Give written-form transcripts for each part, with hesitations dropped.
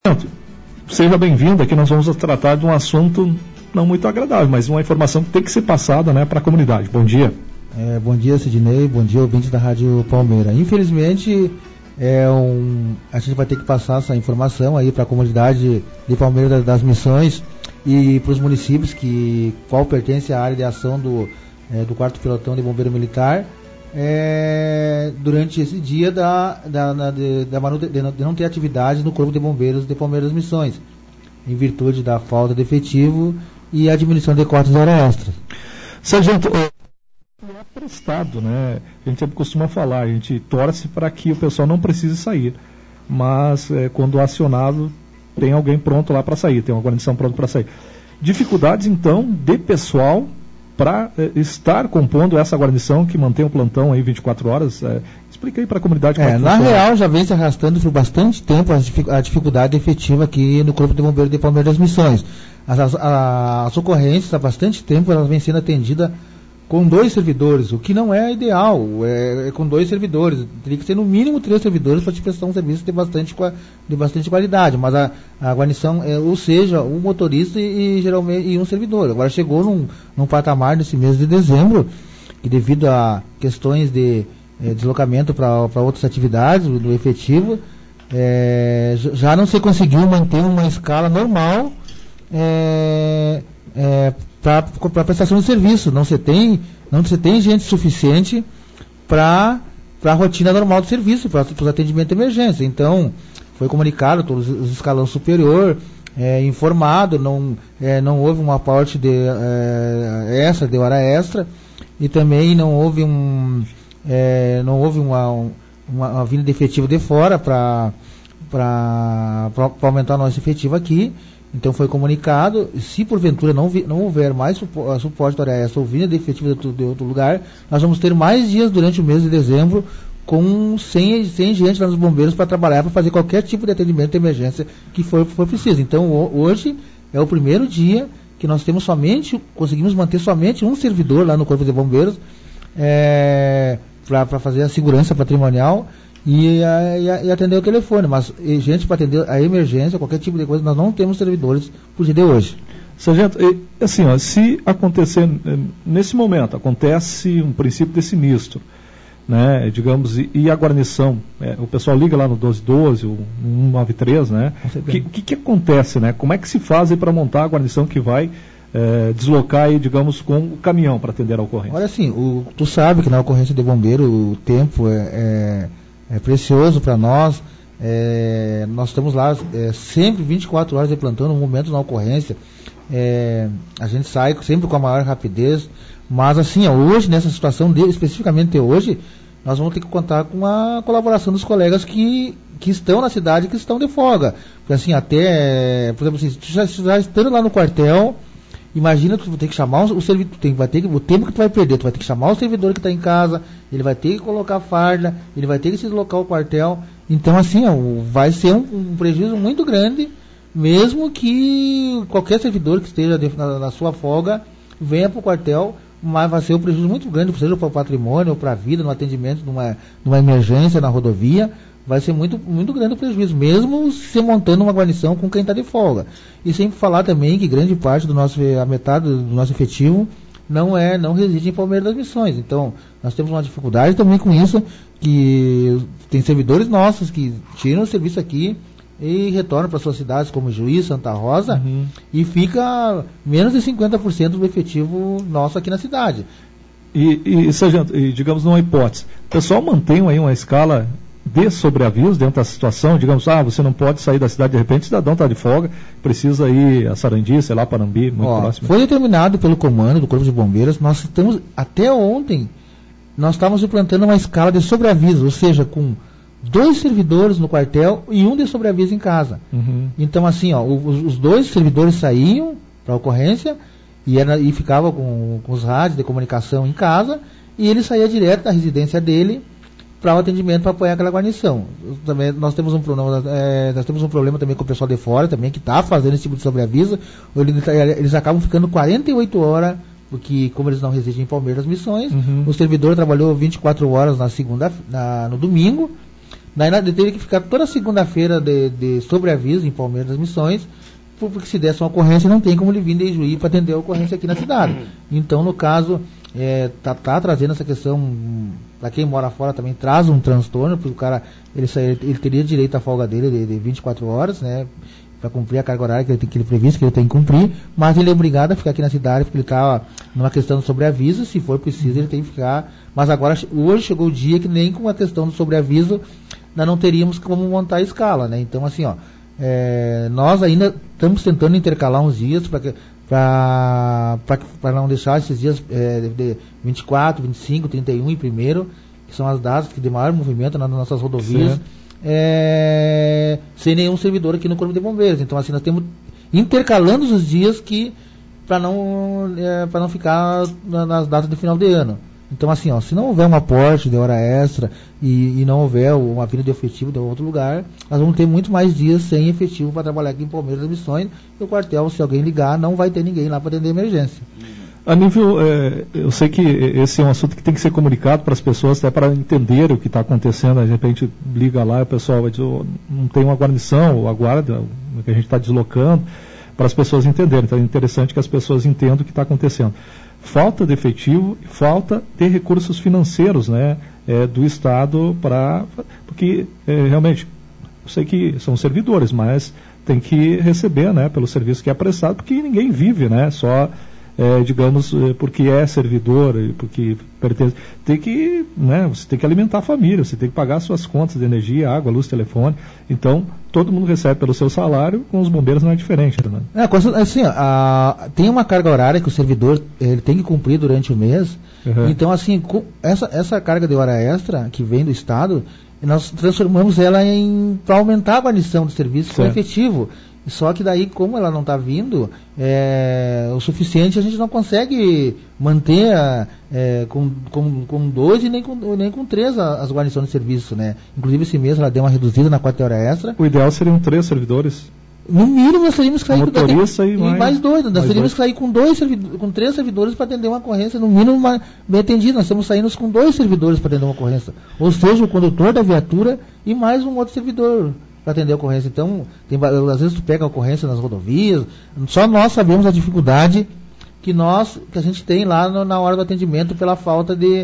Seja bem-vindo. Aqui nós vamos tratar de um assunto não muito agradável, mas uma informação que tem que ser passada, né, para a comunidade. Bom dia. Bom dia, Sidney. Bom dia, ouvintes da Rádio Palmeira. Infelizmente, a gente vai ter que passar essa informação aí para a comunidade de Palmeira das Missões e para os municípios qual pertence à área de ação do 4º Pelotão de Bombeiro Militar. Durante esse dia de não ter atividade no Corpo de Bombeiros de Palmeira das Missões, em virtude da falta de efetivo e a diminuição de cotas de hora extra. Sargento, é prestado, né? A gente sempre costuma falar, a gente torce para que o pessoal não precise sair, mas quando acionado tem alguém pronto lá para sair, tem uma guarnição pronta para sair. Dificuldades então de pessoal para estar compondo essa guarnição que mantém o plantão aí 24 horas. Explica aí para a comunidade como é que na funciona. real, já vem se arrastando por bastante tempo a dificuldade efetiva aqui no Corpo de Bombeiros de Palmeira das Missões. As ocorrências, há bastante tempo, elas vêm sendo atendidas com 2 servidores, o que não é ideal, com 2 servidores. Teria que ser no mínimo 3 servidores para te prestar um serviço de bastante qualidade, mas a guarnição, ou seja, um motorista e um servidor. Agora chegou num patamar nesse mês de dezembro, que devido a questões de deslocamento para outras atividades do efetivo, já não se conseguiu manter uma escala normal para prestação de serviço. Não se tem gente suficiente para a rotina normal do serviço, para os atendimentos de emergência. Então, foi comunicado todos os escalões superior, informado, não houve um aporte de hora extra, e também não houve uma vinda de efetivo de fora para aumentar o nosso efetivo aqui. Então foi comunicado, se porventura não houver mais suporte da hora extra ou vinda de efetivo de outro lugar, nós vamos ter mais dias durante o mês de dezembro com 100 gente lá nos bombeiros para trabalhar, para fazer qualquer tipo de atendimento de emergência que for preciso. Então hoje é o primeiro dia que nós conseguimos manter somente um servidor lá no Corpo de Bombeiros para fazer a segurança patrimonial e atender o telefone, mas gente para atender a emergência, qualquer tipo de coisa, nós não temos servidores por dia de hoje. Sargento, assim, se acontecer nesse momento, acontece um princípio de sinistro, né, digamos, e a guarnição, o pessoal liga lá no 1212, o 193, né, o que acontece, né, como é que se faz para montar a guarnição que vai deslocar aí, digamos, com o caminhão para atender a ocorrência? Olha, assim, tu sabe que na ocorrência de bombeiro o tempo é precioso para nós. Nós estamos lá sempre 24 horas de plantão no momento da ocorrência. A gente sai sempre com a maior rapidez, mas assim, hoje, nessa situação especificamente hoje, nós vamos ter que contar com a colaboração dos colegas que estão na cidade, que estão de folga. Porque assim, por exemplo, assim, já estando lá no quartel, imagina que tu vai ter que chamar o servidor, o tempo que tu vai perder, tu vai ter que chamar o servidor que está em casa, ele vai ter que colocar farda, ele vai ter que se deslocar ao quartel. Então assim, vai ser um prejuízo muito grande, mesmo que qualquer servidor que esteja na sua folga venha para o quartel, mas vai ser um prejuízo muito grande, seja para o patrimônio, ou para a vida, no atendimento de uma emergência na rodovia. Vai ser muito, muito grande o prejuízo, mesmo se montando uma guarnição com quem está de folga. E sempre falar também que grande parte a metade do nosso efetivo não reside em Palmeira das Missões. Então, nós temos uma dificuldade também com isso, que tem servidores nossos que tiram o serviço aqui e retornam para suas cidades como Juiz, Santa Rosa, e fica menos de 50% do efetivo nosso aqui na cidade. Sargento, digamos numa hipótese, o pessoal mantém aí uma escala de sobreaviso dentro da situação, digamos, você não pode sair da cidade de repente, o cidadão está de folga, precisa ir a Sarandi, sei lá, Panambi, muito próximo. Foi determinado pelo comando do Corpo de Bombeiros, nós estamos, até ontem, nós estávamos implantando uma escala de sobreaviso, ou seja, com 2 servidores no quartel e um de sobreaviso em casa. Então assim, os 2 servidores saíam para a ocorrência e ficavam com os rádios de comunicação em casa, e ele saía direto da residência dele para o atendimento, para apoiar aquela guarnição. Também nós temos um problema também com o pessoal de fora também, que está fazendo esse tipo de sobreaviso. Eles acabam ficando 48 horas, porque como eles não residem em Palmeira das Missões, o servidor trabalhou 24 horas no domingo, Daí teve que ficar toda segunda-feira de sobreaviso em Palmeiras das Missões, porque se desse uma ocorrência não tem como ele vir de Juí para atender a ocorrência aqui na cidade. Então, no caso, tá trazendo essa questão, para quem mora fora também traz um transtorno, porque o cara, ele teria direito à folga dele de 24 horas, né, para cumprir a carga horária que ele previsto, que ele tem que cumprir, mas ele é obrigado a ficar aqui na cidade, porque ele está numa questão de sobreaviso, se for preciso ele tem que ficar, mas agora, hoje chegou o dia que nem com a questão do sobreaviso, nós não teríamos como montar a escala, né, então assim, nós ainda estamos tentando intercalar uns dias para não deixar esses dias de 24, 25, 31 e 1º, que são as datas que de maior movimento nas nossas rodovias, sem nenhum servidor aqui no Corpo de Bombeiros. Então assim, nós temos intercalando os dias para não ficar nas datas de final de ano. Então assim, se não houver um aporte de hora extra e não houver uma vinda de efetivo de outro lugar, nós vamos ter muito mais dias sem efetivo para trabalhar aqui em Palmeiras das Missões, e o quartel, se alguém ligar, não vai ter ninguém lá para atender emergência. A nível, eu sei que esse é um assunto que tem que ser comunicado para as pessoas, até para entender o que está acontecendo. De repente liga lá e o pessoal vai dizer, não tem uma guarnição, ou a guarda, que a gente está deslocando, para as pessoas entenderem. Então é interessante que as pessoas entendam o que está acontecendo. Falta de efetivo, falta de recursos financeiros, né, do Estado, porque realmente, eu sei que são servidores, mas tem que receber, né, pelo serviço que é prestado, porque ninguém vive, né, só digamos, porque é servidor, porque pertence, você tem que alimentar a família, você tem que pagar suas contas de energia, água, luz, telefone. Então, todo mundo recebe pelo seu salário, com os bombeiros não é diferente, né? Assim, tem uma carga horária que o servidor ele tem que cumprir durante o mês. Uhum. Então, assim, essa carga de hora extra que vem do Estado, nós transformamos ela para aumentar a guarnição do serviço com efetivo. Só que daí, como ela não está vindo o suficiente, a gente não consegue manter com 2 e nem com 3 as guarnições de serviço, né? Inclusive esse mês ela deu uma reduzida na 4 hora extra. O ideal seriam 3 servidores. No mínimo nós teríamos que sair com mais 2. Nós teríamos que sair com 3 servidores para atender uma ocorrência, no mínimo bem atendido. Nós estamos saindo com 2 servidores para atender uma ocorrência. Ou seja, o condutor da viatura e mais um outro servidor para atender a ocorrência. Então, às vezes tu pega a ocorrência nas rodovias, só nós sabemos a dificuldade que a gente tem lá na hora do atendimento pela falta de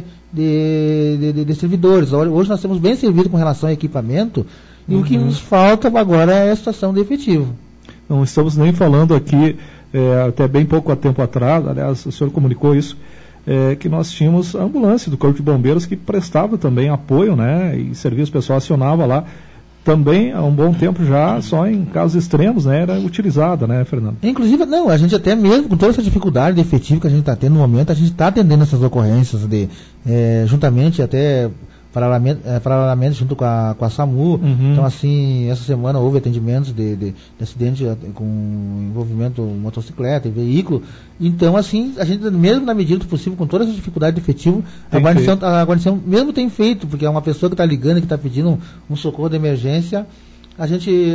servidores. Hoje nós temos bem servido com relação ao equipamento, e o que nos falta agora é a situação de efetivo. Não estamos nem falando aqui, até bem pouco tempo atrás, aliás, o senhor comunicou isso, que nós tínhamos a ambulância do Corpo de Bombeiros que prestava também apoio, né, e serviço pessoal acionava lá. Também, há um bom tempo já, só em casos extremos, né, era utilizada, né, Fernando? Inclusive, a gente até mesmo, com toda essa dificuldade de efetivo que a gente está tendo no momento, a gente está atendendo essas ocorrências juntamente até paralelamente junto com a SAMU. Uhum. Então, assim, essa semana houve atendimentos de acidente com envolvimento motocicleta e veículo. Então, assim, a gente, mesmo na medida do possível, com toda essa dificuldade de efetivo, a guarnição mesmo tem feito, porque é uma pessoa que está ligando, que está pedindo um socorro de emergência, a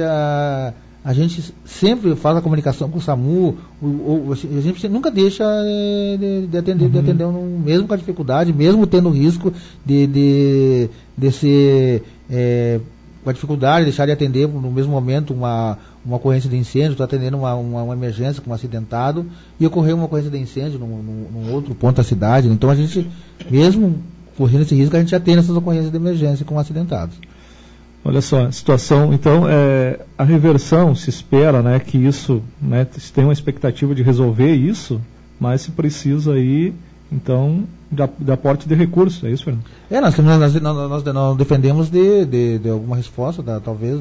gente sempre faz a comunicação com o SAMU, a gente nunca deixa de atender, mesmo com a dificuldade, mesmo tendo o risco de ser com a dificuldade, deixar de atender no mesmo momento uma ocorrência de incêndio, estou atendendo uma emergência com um acidentado, e ocorreu uma ocorrência de incêndio num outro ponto da cidade. Então a gente, mesmo correndo esse risco, a gente atende essas ocorrências de emergência com acidentados. Olha só, a situação, então, a reversão, se espera, né, que isso, né, se tem uma expectativa de resolver isso, mas se precisa aí, então, de aporte de recursos, é isso, Fernando? Nós defendemos de alguma resposta, talvez,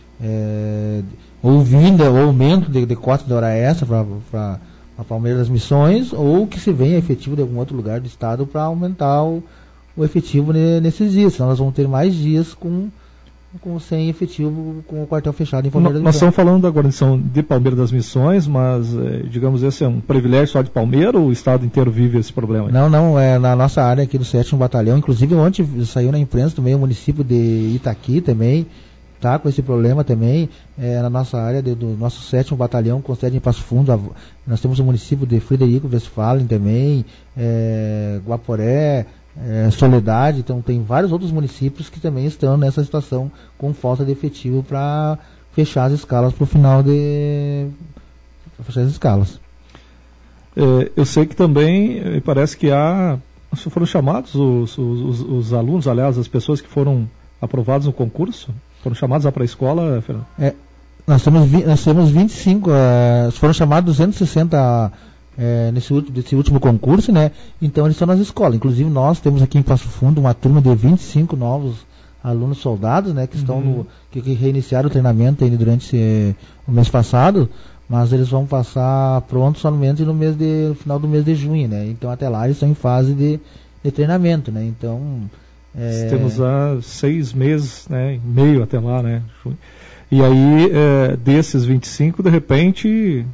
ou aumento de cota de hora extra para a Palmeiras das Missões, ou que se venha efetivo de algum outro lugar do estado para aumentar o efetivo nesses dias, senão nós vamos ter mais dias sem efetivo, com o quartel fechado em Palmeiras das Missões. Nós estamos falando da guarnição de Palmeiras das Missões, mas, digamos, esse é um privilégio só de Palmeiras, ou o estado inteiro vive esse problema? Não, é na nossa área aqui do 7º Batalhão, inclusive ontem saiu na imprensa também o município de Itaqui também, está com esse problema também, na nossa área do nosso 7º Batalhão, com sede em Passo Fundo. Nós temos o município de Frederico Westphalen também, Guaporé, Soledade, então tem vários outros municípios que também estão nessa situação com falta de efetivo para fechar as escalas para o final pra fechar as escalas. Eu sei que também parece que foram chamados os alunos, aliás, as pessoas que foram aprovadas no concurso, foram chamados para a escola, Fernando? Nós temos 25, foram chamados 260 nesse último concurso, né? Então eles estão nas escolas. Inclusive nós temos aqui em Passo Fundo uma turma de 25 novos alunos soldados, né? Que estão que reiniciaram o treinamento ainda durante o mês passado, mas eles vão passar pronto somente no final do mês de junho, né? Então até lá eles estão em fase de treinamento, né? Então temos 6 meses, né? E meio até lá, né? E aí desses 25, de repente,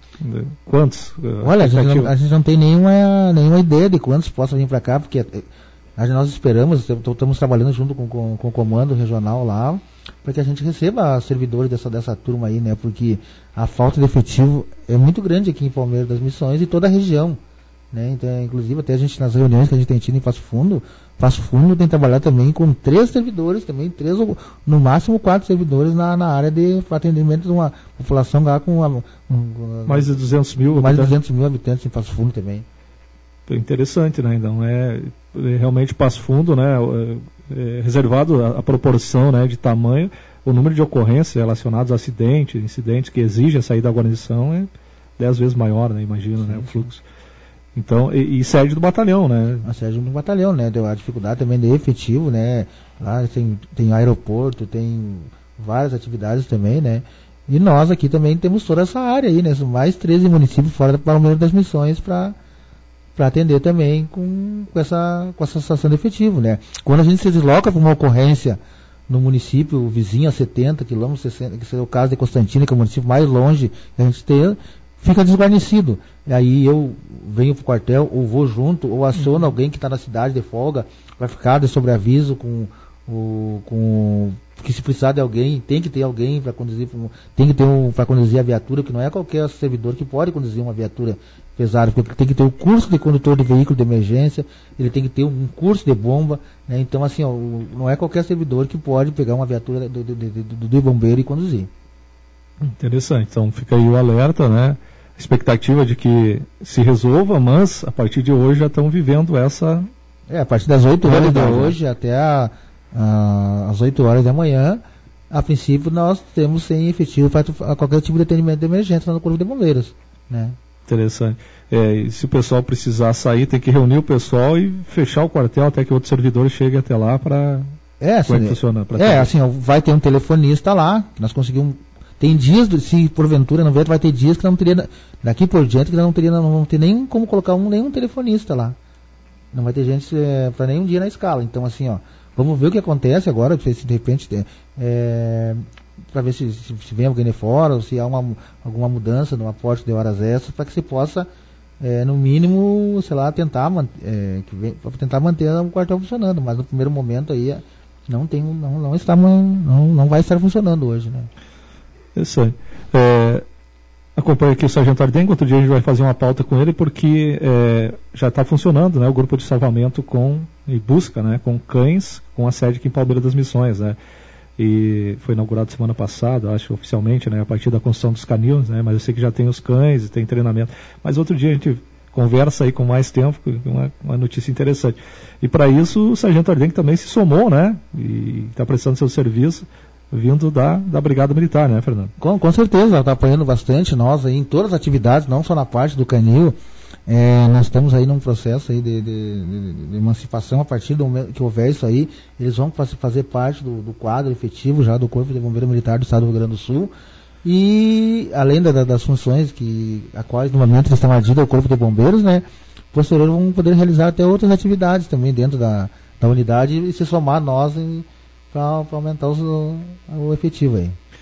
quantos? Olha, a gente não tem nenhuma ideia de quantos possam vir para cá, porque nós esperamos, estamos trabalhando junto com o comando regional lá, para que a gente receba servidores dessa turma aí, né? Porque a falta de efetivo é muito grande aqui em Palmeiras das Missões e toda a região, né? Então, inclusive, até a gente nas reuniões que a gente tem tido em Passo Fundo tem trabalhado também com 3 servidores, também 3 ou no máximo 4 servidores na área de atendimento de uma população lá com mais de 200 mil habitantes em Passo Fundo também. Interessante, né? Então realmente Passo Fundo, né? Reservado a proporção, né, de tamanho, o número de ocorrências relacionadas a incidentes que exigem a saída da guarnição é 10 vezes maior, né? Imagino, sim, né? O fluxo. Então, e sede do batalhão, né? A sede do batalhão, né? Deu a dificuldade também de efetivo, né? Lá tem aeroporto, tem várias atividades também, né? E nós aqui também temos toda essa área aí, né? São mais 13 municípios fora da Palmeiras das Missões para atender também com essa situação de efetivo, né? Quando a gente se desloca para uma ocorrência no município vizinho a 70 quilômetros, que seria o caso de Constantina, que é o município mais longe que a gente tem, fica desguarnecido. E aí eu venho para o quartel, ou vou junto, ou aciono alguém que está na cidade de folga, vai ficar de sobreaviso que se precisar de alguém, tem que ter alguém para conduzir, para conduzir a viatura, que não é qualquer servidor que pode conduzir uma viatura pesada, porque tem que ter o curso de condutor de veículo de emergência, ele tem que ter um curso de bomba, né? Então assim, não é qualquer servidor que pode pegar uma viatura do bombeiro e conduzir. Interessante, então fica aí o alerta, né? Expectativa de que se resolva, mas a partir de hoje já estão vivendo essa... a partir das 8 horas de hoje até às 8 horas da manhã, a princípio nós temos sem efetivo para qualquer tipo de atendimento de emergência lá no Corpo de Bombeiros, né? Interessante. E se o pessoal precisar sair, tem que reunir o pessoal e fechar o quartel até que outros servidores cheguem até lá para... Como é que funciona? Vai ter um telefonista lá, que nós conseguimos... Tem dias, se porventura não vier, vai ter dias que não teria, daqui por diante, que não ter nem como colocar nenhum telefonista lá. Não vai ter gente para nenhum dia na escala. Então, assim, vamos ver o que acontece agora, se de repente, para ver se vem alguém de fora, ou se há alguma mudança no aporte de horas extras, para que se possa, no mínimo, sei lá, tentar manter o quartel funcionando. Mas no primeiro momento aí, não vai estar funcionando hoje, né? Isso aí. Acompanhe aqui o Sargento Ardengo. Outro dia a gente vai fazer uma pauta com ele, porque já está funcionando, né, o grupo de salvamento e busca, né, com cães, com a sede aqui em Palmeiras das Missões, né? E foi inaugurado semana passada, acho, oficialmente, né, a partir da construção dos canil, né? Mas eu sei que já tem os cães e tem treinamento. Mas outro dia a gente conversa aí com mais tempo, uma notícia interessante. E para isso o Sargento Ardengo também se somou, né? E está prestando seu serviço, vindo da Brigada Militar, né, Fernando? Com certeza, ela está apoiando bastante nós aí em todas as atividades, não só na parte do canil. Nós estamos aí num processo aí de emancipação. A partir do momento que houver isso aí, eles vão fazer parte do quadro efetivo já do Corpo de Bombeiro Militar do Estado do Rio Grande do Sul. E além das funções a quais no momento estão adidas ao Corpo de Bombeiros, né, posterior vão poder realizar até outras atividades também dentro da unidade e se somar a nós para aumentar o efetivo aí.